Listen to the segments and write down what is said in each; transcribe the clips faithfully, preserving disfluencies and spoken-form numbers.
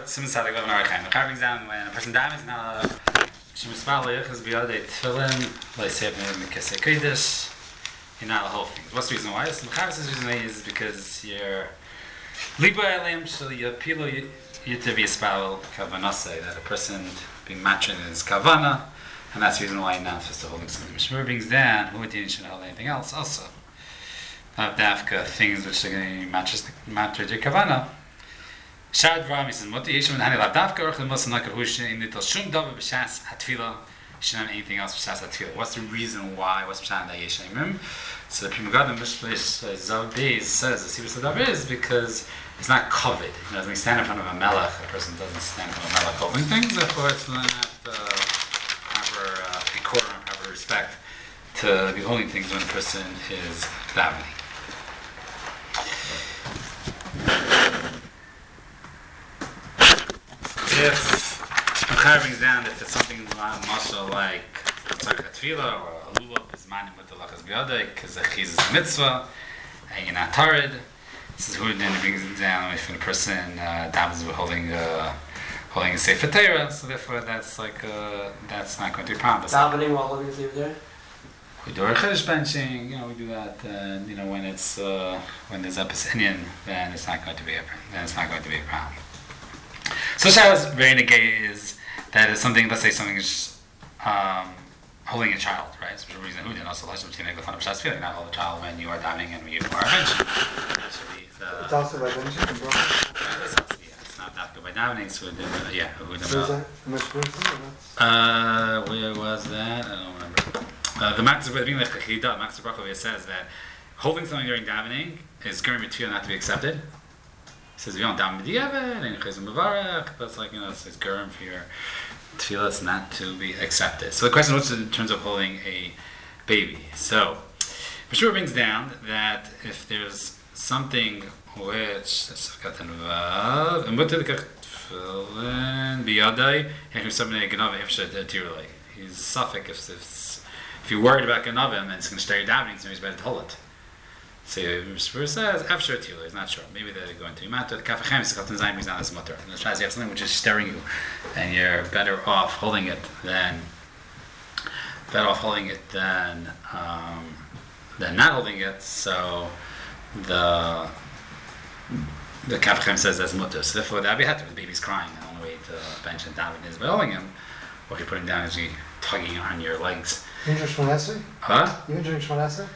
Simon Sadik eleven Arachaim. The carvings down when a person dies now. She must follow it because beyond a tefillin, like say Mikasei Kodesh, and not the whole thing. What's the reason why? So the Chavis' reason is because you're Liba Elim, so you pilo you to be a spell kavanase that a person being matching is kavana, and that's the reason why now it's just holding something. Mishmur brings down who didn't should hold anything else also. Not dafka things which are going to match the match your kavana. Shad Ram says, "Moti Yeshua Hani La Dafka or Chemos Nakar Hushin in Little Shum Dava B'Shas Hatfila." Shouldn't have anything else b'Shas Hatfila. What's the reason why? What's B'Shan that Yeshayim? So the Primagadim Mishplish Zav Beis says the Sibus Adav is because it's not covered. You know, when you stand in front of a melech, a person doesn't stand in front of a melech holding things. Therefore, it's not uh, proper uh, decorum, proper respect to be holding things when a person is davening. If the Chai brings down, if it's something muscle like Tzaka Tefillah or a Lulav is manim with the Lachas B'Yodai, because the Chiz is a mitzvah, and you're not tarid. This is who then brings it down if a person uh, davens with holding uh, holding a Sefer Torah, so therefore that's like uh, that's not going to be a problem. Davening while holding a Sefer Torah? We do our Chedesh benching, you know, we do that, uh, you know, when it's uh, when there's a Pesinian, then it's not going to be a then it's not going to be a problem. So Shabbos very negay is that is something. Let's say something is um, holding a child, right? So for reason who did also lashon between the fun of Shabbos feeling not hold a child when you are davening and when you are benching. It's also by benching and broken. Yeah, it's not that good by davening. So then, uh, yeah, who did that? Uh, where was that? I don't remember. Uh, the Max of being like Chachida, Max of Brachov says that holding something during davening is going to be not to be accepted. He says, we don't daven b'diavad, and chizim b'varach, but it's like, you know, it's, it's gerim for your tefillah not to be accepted. So the question is in terms of holding a baby. So, Mishmur brings down that if there's something which, let's look at the Vav, and what did the tefillin b'yadai, and who's something that ganava ifsha tirulay. He's a suffix if, if, if you're worried about ganavim, and it's going to start your davening, so he's better to hold it. So Mishmur says, after Tila, he's not sure. Maybe they're going to Imata. The Kafachem is Katan Zayin is not as mutter. And the Shaz, you have something which is stirring you, and you're better off holding it than better off holding it than um, than not holding it. So the the Kafachem says that's mutter. So therefore, the Abi Hatter, the baby's crying. The only way to bench and daven is by holding him. What you're putting down is you tugging on your legs. You drink Shmoneh? Huh? You drink Shmoneh?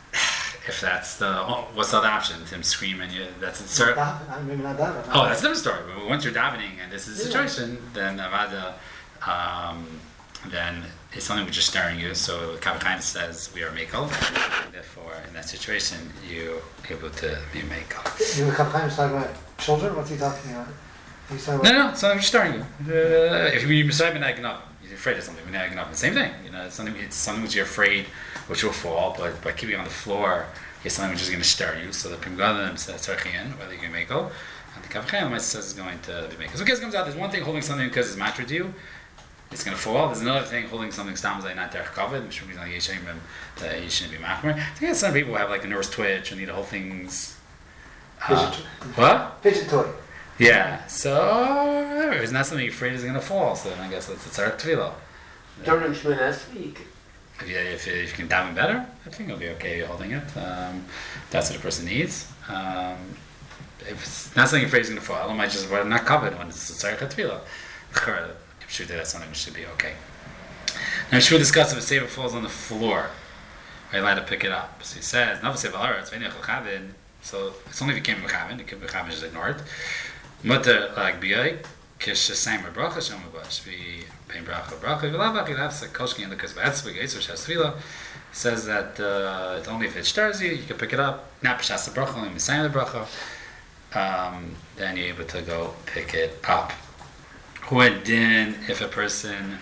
If that's the oh, what's the other option? Him screaming, you that's a certain. Maybe not davening. Oh, that's another story. But once you're davening and this is the situation, then avada, um, then it's something which is stirring you. So Kavachayim says we are mekel. Therefore, in that situation, you're able to be mekel. You Kavachayim is talking about children. What's he talking about? He's talking about no, no, no, something which is stirring you. Uh, if you're beside Menagnav, you're afraid of something. Menagnav, the same thing. You know, it's something. It's something which you're afraid. Which will fall, but by keeping it on the floor, it's something which is going to stir you. So the Primgadim says Tzarchian, whether you can make it, and the Kavachem says it's going to be made. So because it comes out, there's one thing holding something because it's mattered to you, it's going to fall. There's another thing holding something stam like not derech kavod, which means like Yeshayim that you shouldn't be machmer. I think some people have like a nervous twitch and need to hold things. Uh, Fidget. What? Fidget toy. Yeah. So it's not something you're afraid is going to fall. So then I guess it's a tzarech tefillah. During Shmoneh week. If you, if, you, if you can daven better, I think it'll be okay holding it. Um, that's what the person needs. Um, if it's not something you're afraid is going to fall, I might just not covered when it's a tzarech tefillah. Sure, that's something which should be okay. Now, Shmuel discussed if a sefer falls on the floor, are you allowed to pick it up? So he says, "Nava sefer haaretz v'einei chavin." So it's only if you came b'chavin. If you came b'chavin, just ignore it. Mutter like biyay. Kish Samer Bracha Shamabash be Pain Bracha Bracha Vilavak that's a Koshki and the Kazbatz Gates or Shasvila says that uh, it's only if it stirs you, you can pick it up. Not Pashas the Bracha, only Messiah the Bracha. Um, then you're able to go pick it up. When then if a person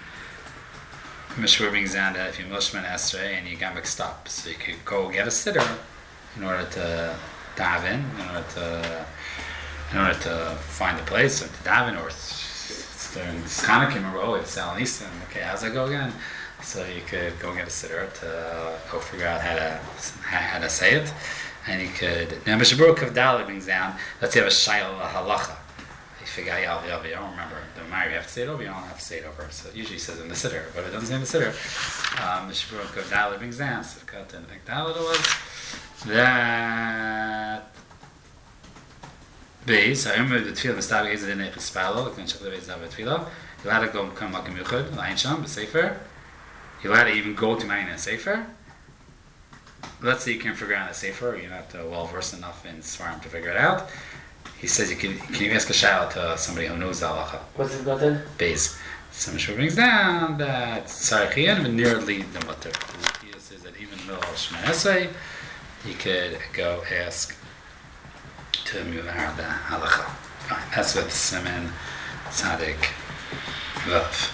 Mishmur brings down that if you Mishman Esrei and you got mixed up, so you could go get a sitter in order to daven, in order to in order to find the place or to daven, or during Chanukah, remember, oh, it's Al Nisan, okay, how's that go again? So you could go get a sitter to go figure out how to how to say it, and you could. Now, Mishabur Kavdala brings down. Let's say you have a shayla halacha. Figayal Yavi, I don't remember. The Mari, you have to say it over, you don't have to say it over. So it usually says in the Siddur, but if it doesn't say in the Siddur, um, the Shabbat Kod Dalet brings down, so Kod and Dalet was that base, I remember the Tefillah, the Stab Geza Dinei Chispalo, the Kinshak Levez Davet Tefillah, you're allowed to go come like a Muchad, Lain Sham, the Sefer, you're allowed to even go to Mayin and Sefer. Let's say you can't figure out the Sefer, you're not uh, well versed enough in Svarim to figure it out. He says you can, can you ask a shayla to somebody who knows the halacha? What's it got then? Base. So Mishra brings down that Tzarchiyan and nearly the mutter. He says that even in the middle of Shemon Esrei, you could go ask to Muvar the halacha. Fine. That's with Siman Tzadik Vav.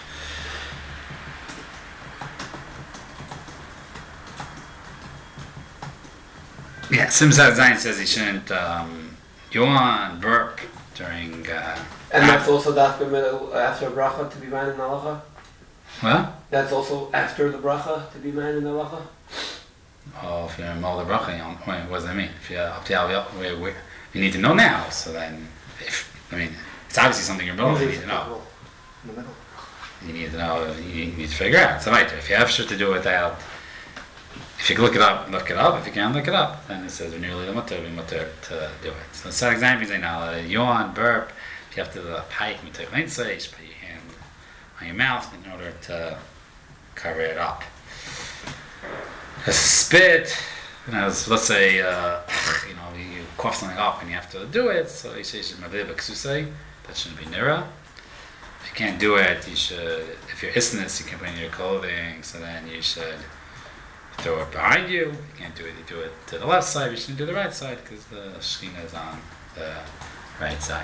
Yeah, Sim Zayin says he shouldn't um, yawn, burp during. Uh, And that's also after middle after bracha to be man in halacha. What? That's also after the bracha to be man in halacha. Oh, if you're in Mal the bracha, you don't- wait, what does that mean? If you're up to Al, we, we, you need to know now. So then, if I mean, it's obviously something you're building. You need to know. In the middle. You need to know. You need to figure out. So right, if you have shit to do without. If you can look it up, look it up. If you can't look it up, then it says we're nearly the mutter, we mutter to do it. So some examples I know, yawn, burp. If you have to uh, pike, you take an insight, you put your hand on your mouth in order to cover it up. A spit, you know, so let's say uh, you know you cough something up and you have to do it. So you say you should mavir b'ksusay. That shouldn't be nira. If you can't do it, you should. If you're isness, you can put it in your clothing. So then you should throw it behind you. If you can't do it, you do it to the left side. You shouldn't do the right side because the shechina is on the right side.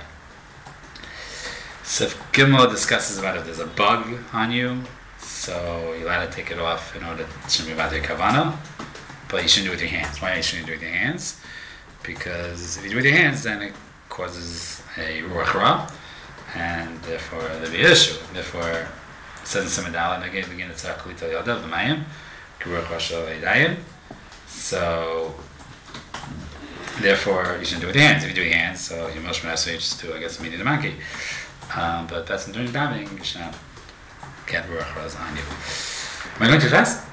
Sif Gimel discusses about if there's a bug on you, so you're allowed to take it off in order to shouldn't be about your kavana, but you shouldn't do it with your hands. Why shouldn't you do it with your hands? Because if you do it with your hands, then it causes a ruach ra, and therefore there'll be an issue. Therefore, it says in Siman and again, begin to say Kalita Yadav L'mayim. So, therefore, you shouldn't do it with your hands. If you do it with your hands, so you must just do, I guess, immediate monkey. Um, but that's during davening, you should not get ruach ras on you. Am I going too fast?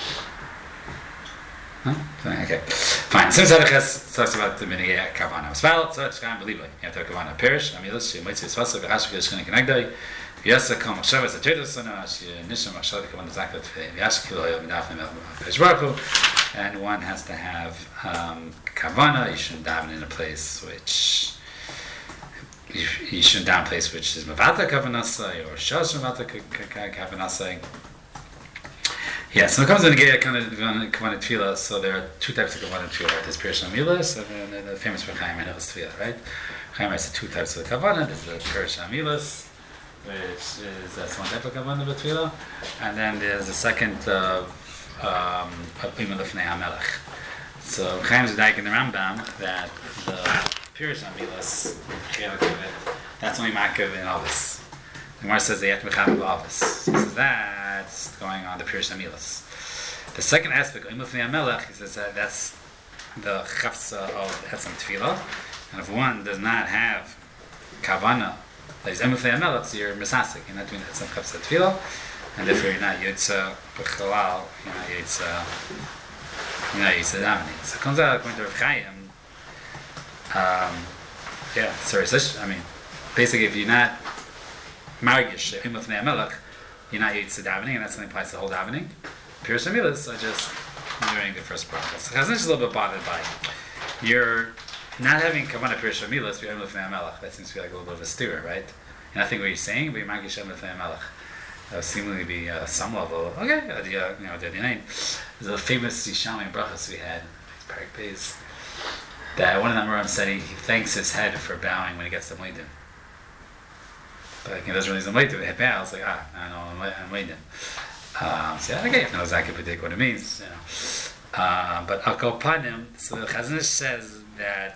Huh? Okay, fine. Since Sadachas talks about the minigay kavana, well, so it's kind of believable. You have to have kavana perish. Amilas, you might say svasa, v'hashuk yishkin kenegdai. Yasa kam machshav as a tetus sana, she nisham machshav kavana zakat v'yashik kilo yom midafim v'peshbarku, and one has to have um, kavana. You shouldn't daven in a place which. You, you shouldn't down place which is mavata kavanasai or shash mavata kavanasai. Yeah, so it comes in the gate kind of kavanah tefillah. So there are two types of kavanah tefillah. Right? There's Pirush Amilas and then the famous for Chaim and Hilchos tefillah, right? Chaim has two types of kavanah. There's the Pirush Amilas, which is that's one type of kavanah tefillah, and then there's the second of um, Pima Lefnei HaMelech. So Chaim is like in the Rambam that the Pirush Amilas, that's only Makav in Avis. The Gemara says they have to be Chav Avis. So he says that's going on the Pirush Amilas. The second aspect, Imel Fnei HaMelech, he says that that's the Chavsa of Etzem Tefillah. And if one does not have Kavana, that is Imel Fnei HaMelech, so you're Mesasik, you're not doing Etzem Chavsa Tefillah, and therefore you're not Yotza B'chalal, you're not Yotza, you're not Yotza Davening. So it comes out according to Rav Chaim. Um, yeah, sorry, I mean, basically, if you're not margish, Imel Fnei HaMelech, you're not Yotza Davening, and that's something applies to the whole davening. Pirush Amilas are just doing the first part. So Chazon is a little bit bothered by you're not having Kavanah Pirush Amilas, but Imel Fnei HaMelech. That seems to be like a little bit of a steer, right? And I think what you're saying, but you're margish Imel Fnei HaMelech. That would seemingly be uh, some level. Okay, uh, the, uh, you know, the name. There's a famous Yishami brachas we had, Parak Beis. That one of them Amorim said he, he thanks his head for bowing when he gets to Mleidim. But he doesn't really Mleidim, he bows, like, ah, I know, I'm Mleidim. Um, so yeah, okay, I know exactly what it means, you know. Uh, but Al Kopanim, so the Chazon Ish says that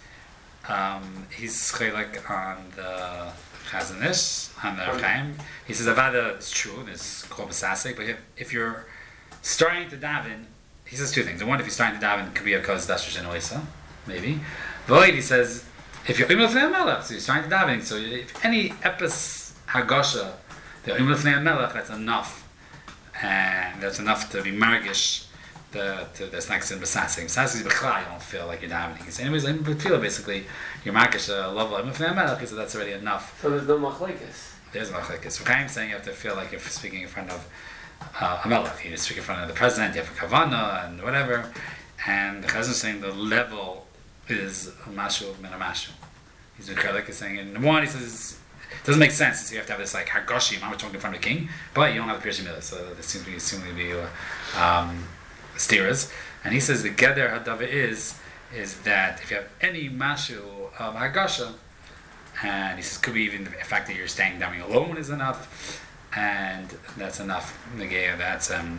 um, he's chaylik on the Chazon Ish, on the Rav Chaim. He says, Avada is true, it's called Basasik, but if, if you're starting to daven, he says two things. The one, if you're starting to daven, it could be a cause Dashish and Oisa. Maybe. Void, he says, if you're Omer Lefnei Melech, so you're starting to davening, so if any epis Hagasha, the Omer Lefnei Melech, that's enough. And that's enough to be margish, the, to, that's next in Besasing. Besasing is Bechla, you don't feel like you're davening. So anyways, in Tefillah, basically, you're margish a level of Omer Lefnei Melech, so that's already enough. So there's no machlekes. There's no machlekes. So I'm saying you have to feel like you're speaking in front of uh, a melech. You speak in front of the president, you have a kavana, and whatever. And the Chazon is saying the level is a mashu min a mashu. He's Mikhaelik is saying, and one, he says, it doesn't make sense, so you have to have this like Hargoshi, Mama talking in front of the king, but you don't have the Pirush Milah, so this seems to be, seems to be uh, um, steers. And he says the Geder Hadava is, is that if you have any mashu of Hargosha, and he says could be even the fact that you're staying down alone is enough, and that's enough. Negaya, that's um,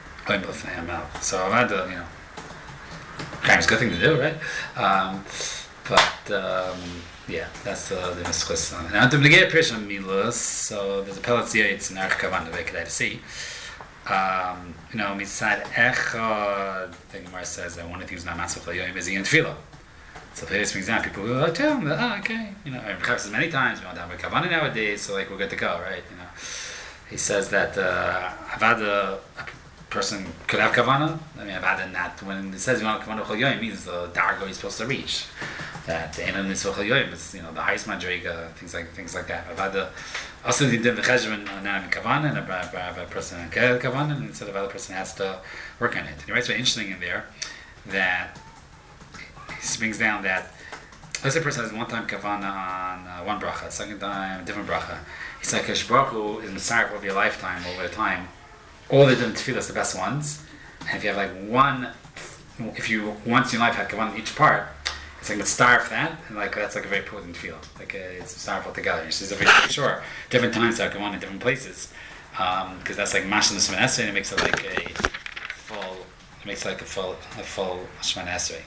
so I've had to, you know, kind of a good thing to do, right? Um, but um, yeah, that's the the mischus. Now to negate Pirush Milas, so there's a pellet yaitz in Arch Kavan that we could see. Um, you know, Mitzad Echad, the Gemara says that one of the things not matzah chayoyim is in tefillah. So for this example, people will like, tell them that, oh, okay, you know, I've says many times, we don't have a kavanah nowadays, so like we're good to go, right? You know, he says that uh, I've had a, a person could have kavanah. I mean, I've had a not when it says you want kavanah chol yoyim, it means the dargo he's supposed to reach. That the enem is chol yoyim is, you know, the highest madriga, things like things like that. I've had the also the div cheshbon now kavanah, and a, a person can kavanah, and instead of other person has to work on it. And he writes very interesting in there that. He brings down that let's say a person has one time kavana on uh, one bracha, second time different bracha. He's like Kadosh Baruch Hu is Messiah over your lifetime, over the time. All the different tefillas, the best ones. And if you have like one, if you once in your life had kavana each part, it's like let's starve that, and like that's like a very potent tefillah. Like uh, it's starve altogether. She says very sure different times have kavana in different places, because um, that's like mashal the Shemana Esrei, and it makes it like a full. It makes it like a full a full Shemana Esrei.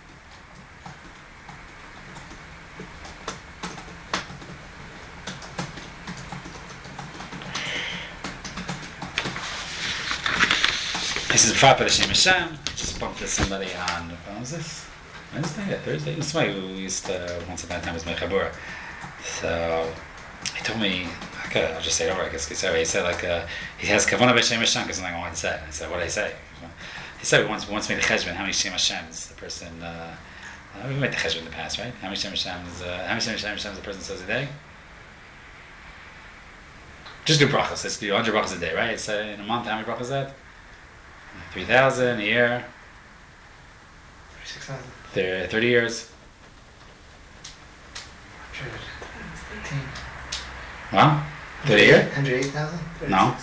This is Papa Hashem Hashem. Just bumped into somebody on, what was this? Wednesday or Thursday? This is somebody who used to, once upon a time was my Chabura. So, he told me, okay, I'll just say it over, I guess, he said like, uh, he has Kavanah B'Shem Hashem, because I'm like, I want to say. I said, what did I say? He said, he wants, wants me to cheshbon, how many Shem Hashems the person, uh, uh, we made the cheshbon in the past, right? How many Shem Hashems, uh, how many Shem Hashems the person says a day? Just do brachas, let's do one hundred brachas a day, right? So in a month, how many brachas is that? three thousand a year. thirty-six thousand. thirty years. Well, thirty a year? one hundred eight thousand? No.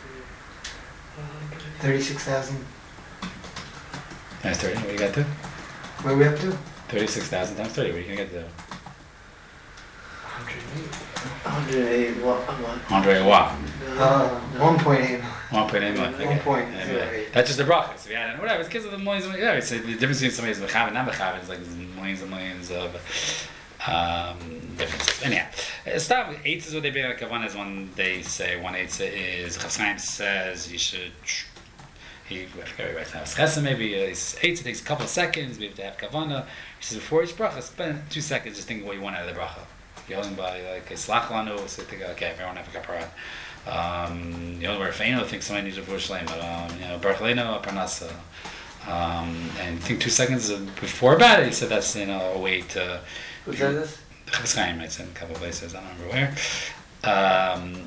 thirty-six thousand. Times thirty, what do you got to? Where are we up to? thirty-six thousand times thirty, what are you going to get to? one hundred eight. one hundred eight what? one hundred eight what? Uh, one point eight. one point eight million. one point Okay. zero Anyway, eight. that's just the brachas. Yeah, whatever. It's because of the millions. Of, yeah, it's uh, the difference between somebody's mechav and not mechav is like there's millions and millions of um, differences. Anyhow, start with eight is what they bring like one is when they say one eight is Chafetz Chaim says you should. He I forget right now. Chesed maybe uh, he says eight. It takes a couple of seconds. Maybe to have kavana. He says before each bracha, spend two seconds just thinking what you want out of the bracha. You're holding by like a slach lanu, so think okay, everyone have a kapara. Um, you know, where Feino thinks somebody needs a Vush Shlema, but um, you know, Baruch Leino, Parnasa. Um, and I think two seconds before about it, he said that's, you know, a way to. Who said this? Chafetz Chaim, it's in a couple of places, I don't remember where. Um,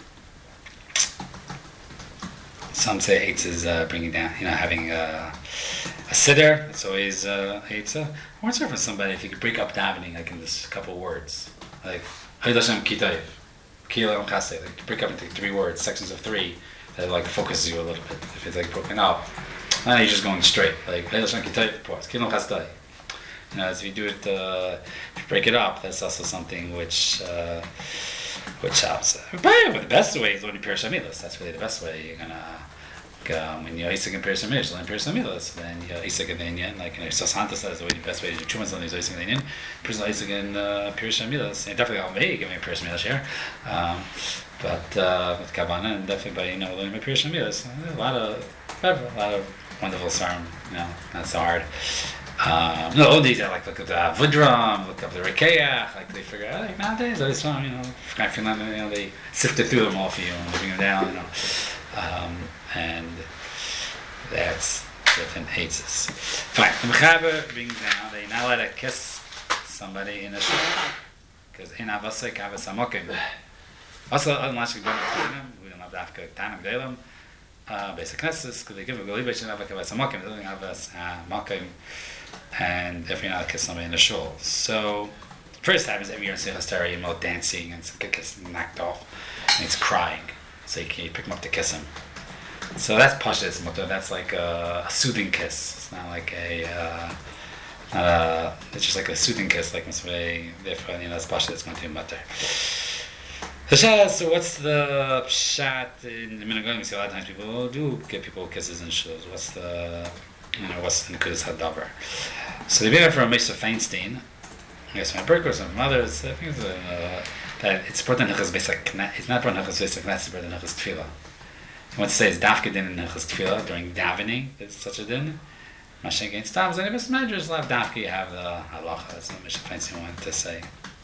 some say Eitz is uh, bringing down, you know, having a, a siddur, it's always uh, Eitz. I want to hear from somebody if you could break up davening, like in this couple of words. Like, Haydashem Kitayv. Kilo and Chassid, like break up into three words, sections of three, that like focuses you a little bit. If it's like broken up, then you're just going straight. Like Kilo and Chassid. You know, as if you do it, uh, if you break it up, that's also something which uh, which helps. But the best way is when you Pirush Hamilas. That's really the best way. You're gonna um, when you're Isaac and Pirush Hamilas, learn Pirush Hamilas. Then you're Isaac and the Inyan, like you know, Sasanta says the way the best way to do Chumash something is Isaac and the Inyan. Person Isaac and Pirush Hamilas. And definitely on me giving me Pirush Hamilas here, um, but uh, with Kavanah and definitely by you know learning Pirush Hamilas. A lot of a lot of wonderful sarm. You know, not so hard. Um, no, all these are like look at the Avodram, look up the Rekeach, like they figure out like nowadays all this time, you know, I feel like, you know, they sifted through them all for you and they bring them down, you know. Um, and that's within hates us. Fine. The Mechaber brings down they not let to kiss somebody in a shul because in Avasek Avas Amokim. Also, unless we don't have we don't have Dafka Tanam Delam. Uh, basic Knesses, because they give a Golibation Avak Avas Amokim, they don't have Avas Amokim. And if you're not a kiss somebody in the shul. So, first time is every year in Sihastari, you know, dancing and some kid gets knocked off and he's crying. So you can you pick him up to kiss him. So that's Pashas Mutter, that's like a, a soothing kiss. It's not like a, uh, not a, it's just like a soothing kiss, like Mitzvah, therefore, you know, that's Pashas Mutter Mutter. So what's the shot in the Minagim? We see a lot of times people do give people kisses in shuls. What's the, you know, what's the Nekudas Hadavar? So they bring it from Moshe Feinstein, I guess from Berker or some from others. I think it's, uh, that it's important Nechas Basic. It's not important Nechas Basic. It's important Nechas Tefillah. I want to say it's Dafke Din in Nechas Tefillah during davening. There's such a din. Mashen against Tams. And if it's Medrash, love Dafke, you have the halacha. That's what Moshe Feinstein wanted to say.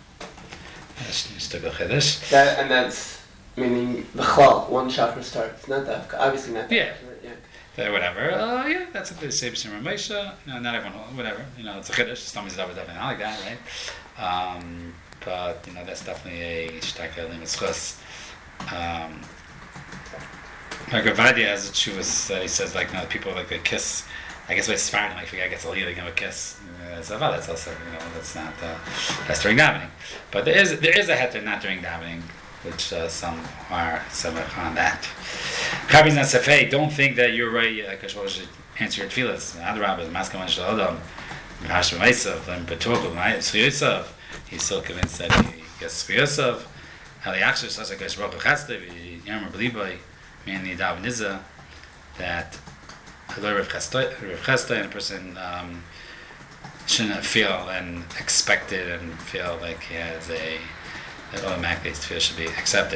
That, and that's meaning the chlal, one chakra starts, not that, obviously not that. Yeah. Yeah. Whatever. Uh, yeah, that's a bit same Shimon Moshe. You know, not everyone, whatever. You know, it's a chiddush. Somebody's definitely not like that, right? Um, but you know, that's definitely a shtaka limitzchus. Um, like Avadia has a chuvas that he says like, you know, people like they kiss. I guess by Sfardim, like if a guy gets a lead, they give him a kiss. Uh, so well, that's also, you know, that's not uh, that's during davening. But there is there is a heter not during davening, which uh, some are some are on that. Rabbi's not safei. Don't think that you're right. Because uh, should answer your tefillas. Adrab is maskaman shalom. Hashim Meisav and Betorah Tzviyosov. He's so convinced that he gets Tzviyosov. Haliyachsher such a Kadosh Baruch Hu Chastiv. Yamar B'libay. Mainly Davniza that. Rav Chesed and a person um, shouldn't feel and expect it and feel like he has a that automatically his tefillah should be accepted.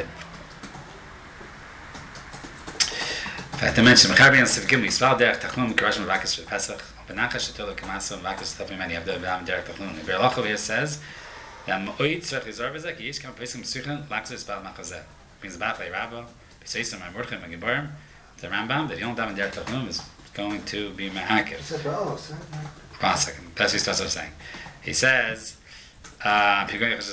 In fact, I mentioned Mechaber Yosef Gimli Yisrael Derech Tachnun Karash Mavakas Pesach Benachash Shetolo Kamasa Mavakas Tafim Mani Avdei B'Am Derech Tachnun. The Be'er Lachov here says that Mo'id Tzvech Yizor Bezek Yish Kam Pesach Mesuchen Lakzos Bal Machazeh. Brings back like Rabba B'Seisam Ma'Morchem Ma'Giborim. The Rambam that you don't daven Derech Tachnun is going to be ma'akev. One second. That's what he starts off saying. He says, uh,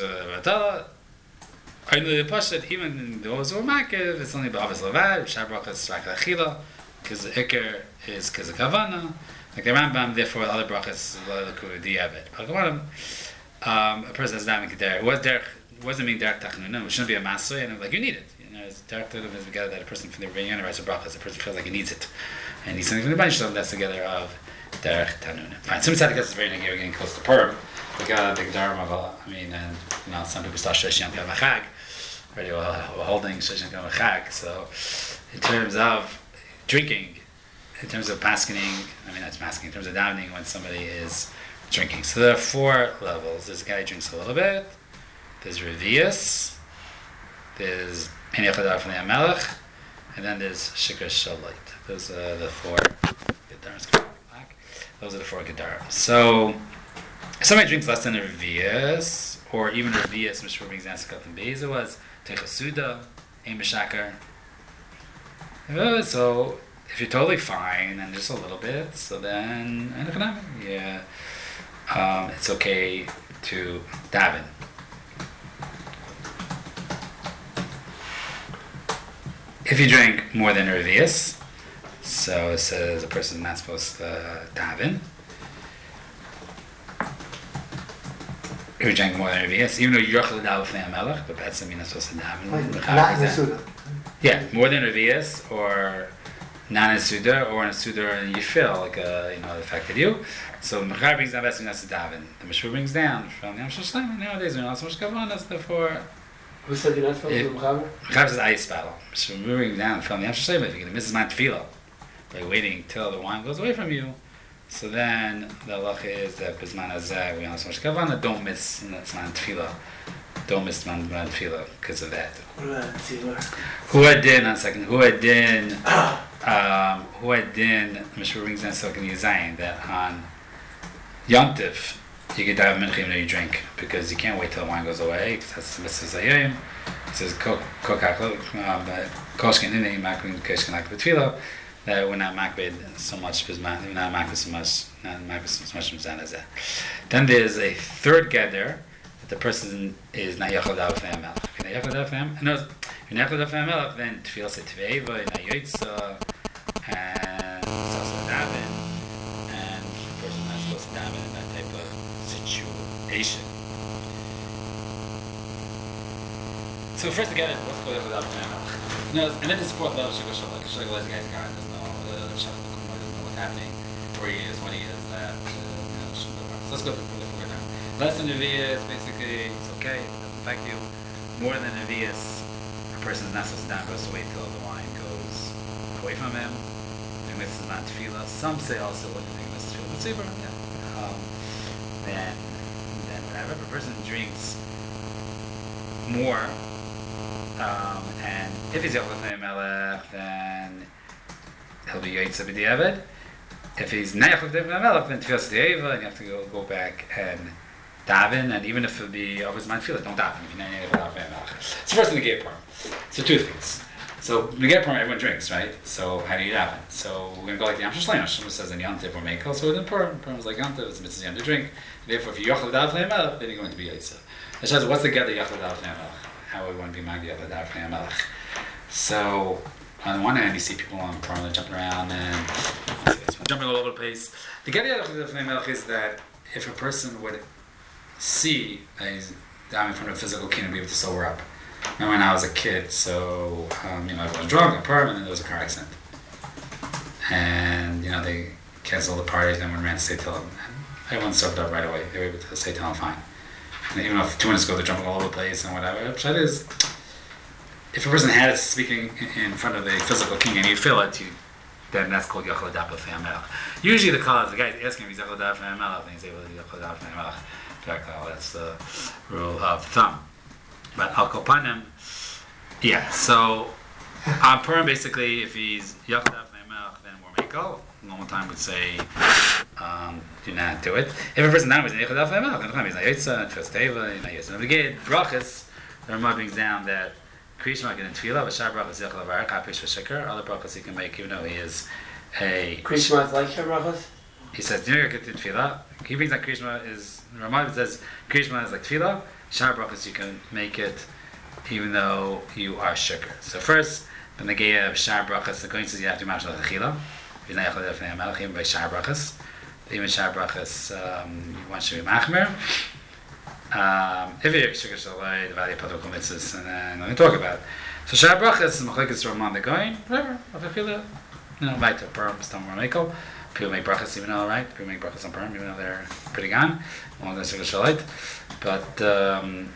even those who are ma'akev, it's only ba'avis levad, shabrach is rak l'achila, because the ikr is because of kavana. Like the Rambam, therefore, the other brachas l'ku di'avet. Um, a person has davening there. It was derech, wasn't mean derech tachnun. It shouldn't be a master, and like you need it. You know, it's derech tachnun is together that a person from the Rebbeinu writes a brachas. A person feels like he needs it. And he's something from the bunch of that's together of Derech Tanun. Fine. Some tzaddikas is very negative, getting close to Purim. We got a big dharma of a, I mean, and you know, some people start Shlosh Yom Tov Chag. Already we're holding Shlosh Yom Tov Chag. So, in terms of drinking, in terms of paskening, I mean, that's masking, in terms of davening when somebody is drinking. So there are four levels. There's a guy who drinks a little bit. There's Revius. There's Ein Yechadar from the Amelech. And then there's Shikar Shalit. Those are the four Gedaras. Those are the four Gedaras. So, if somebody drinks less than a Revius, or even a Revius, which we're being Zansikat and Beza was, Techasuda, Ein Meshakar. So, if you're totally fine, and just a little bit, so then, yeah, um, it's okay to daven. If you drink more than a Revius, so it says a person is not supposed to daven. If you drink more than a Revius, even though you're Yochel Daven Fnei HaMelech, but that's something you're not supposed to daven. Not in the Suda. Yeah, more than a Revius, or not in a Suda, or in a Suda and you feel like a, you know, it affected you. So Mechar brings down best thing that's to daven. The Mishra brings down from Yom Shloshim. Nowadays, we're not so much Kavanas, therefore. Who said you're not supposed to do Mechaber? Mechaber says Ayis battle. So we're moving down from the Yom Shloshim. If you're going to miss my tefillah, by waiting till the wine goes away from you, so then the halacha is that Bisman Hazeh, we don't so much Kavana, don't miss Zman tefillah. Don't miss Zman tefillah because of that. Who had din, on a second, who had din, um, who had din, Mishra brings in Silken Yizayin, that on Yontif, you get daven mincha even though you drink because you can't wait till the wine goes away because that's the mitzvah zayim. It says kol koshkin inei makbid koshkin like tefillah that we're not makbid so much because we're not makbid so much not makbid so much from as that. Then there's a third gather that the person is not yachol daven fnei melech. If you're not yachol daven fnei no, if you're not yachol daven fnei melech, then tefillah say tveiva, you're not yotza, and it's also daven, and the person is not supposed to daven in that type of situation. So first again, what's called yachol daven fnei melech? No, and then there's the fourth level shigul shalak. Shigul is the guy's guy doesn't know the shach doesn't know what's happening, where he is, when he is, that uh, you know, so let's go through the four now. Less than Nevi'ah is basically it's okay, it doesn't affect you. More than Nevi'ah, a person's not supposed to down goes to wait till the wine goes away from him. And this is not tefillah. Some say also what you think this is tefillah tzibur. Yeah. Um, then, then whenever a person drinks more. Um, and if he's Yachol Fnei Melech, then he'll be Yotze B'diavad. If he's not Yachol Fnei Melech, then Tefillah S'Di'eva, and you have to go, go back and daven, and even if it'll be over his mind tefillah, don't daven if you're not Yachol Fnei Melech. So first in the Negei Purim. So two things. So Negei Purim, everyone drinks, right? So how do you daven? So we're going to go like the Yom Shlomo. Shlomo says in Yontif or Mekel, so within Purim, Purim is like Yontif, it's a mitzvah to drink. Therefore, if you're Yachol Fnei Melech, then you're going to be Yotze. That shows what's the get the Yachol Fnei Melech? How we want to be Magdi of the Dav Fnei Melech. So, on the one hand, you see people on Purim jumping around and jumping all over the place. The Gedi of the Fnei Melech is that if a person would see that he's down in front of a physical king and be able to sober up. Remember when I was a kid, so um, you know, I was drunk on Purim and then there was a car accident. And, you know, they canceled the parties and everyone ran to say Tehillim. And everyone sobered up right away. They were able to say Tehillim fine. And even if two minutes ago they're jumping all over the place and whatever, the pshat is, if a person had it speaking in front of a physical king and you feel it, you, then that's called Yachol Daf Fnei Melech. Usually the cause, the guy's asking if he's Yachol Daf Fnei Melech, and he's able to do Yachol Daf Fnei Melech. That's the rule of thumb. But Al Kopanim, yeah, so on Purim basically, if he's Yachol Daf Fnei Melech, then we're Mekel. Normal time would say, um, do not do it. If a person now is in Yachol Daf Fnei Melech, then he's not Yotze, Tefillah S'Di'eva, he's not Yotze. Now again, brachas, the Ramah brings down that Krishma can tefillah, but Shar brachas Yachol Avarach, Hapish v'Sheker, other brachas he can make even though he is a... Krishma is like Shar brachas? He says, Nir Yakit tefillah. He brings that Krishma is... Ramah says, Krishma is like tefillah, Shar brachas you can make it even though you are Sheker. So first, the Negei of Shar brachas, the Kohen says you have to match the Chila. He's not Yachol Fnei Melech, even by Shar brachas. Even Shar brachas, um, one should be Machmer. Um, if you're Sheker Shalai, the value of Patrol Mitzvahs, and then let me talk about it. So Shar brachas, Machlekes Ramah the Kohen, whatever, Chila, you know, Vaita, Purim, Stam Ramekel. People make brachas even though, alright, people make brachas on Purim even though they're pretty gone, along with Sheker Shalai. But, um,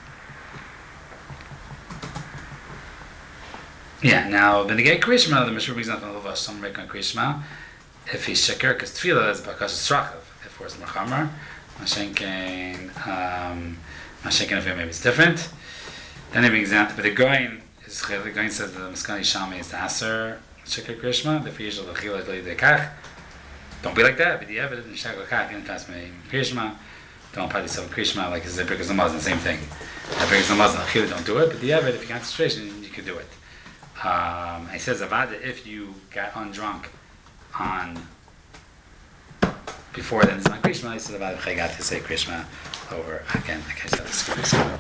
yeah, now, the Negei Krishma, the Mishra brings down from the Lavash, some make on Krishma, if he's Sheker, because Tefillah is Bakash Srachav, if we're Mechamer, Mashenkin, um, Mashenkin, if maybe it's different. Then he brings down, but the Goin, is, the Goin says the Maskani Shami is the Aser, Sheker Krishma, the Fiyishal, the Chila, the Kach. Don't be like that, but the evidence, Sheker Kach, in fast me Krishma, don't probably sell Krishma like it's a Birkas Namazan, same thing. Birkas Namazan, Chila, don't do it, but the evidence, if you got situation, you can do it. Um, he says Avada, if you got undrunk on before then it's not Krishma, he says Avada, I got to say Krishma over again. Okay, so that's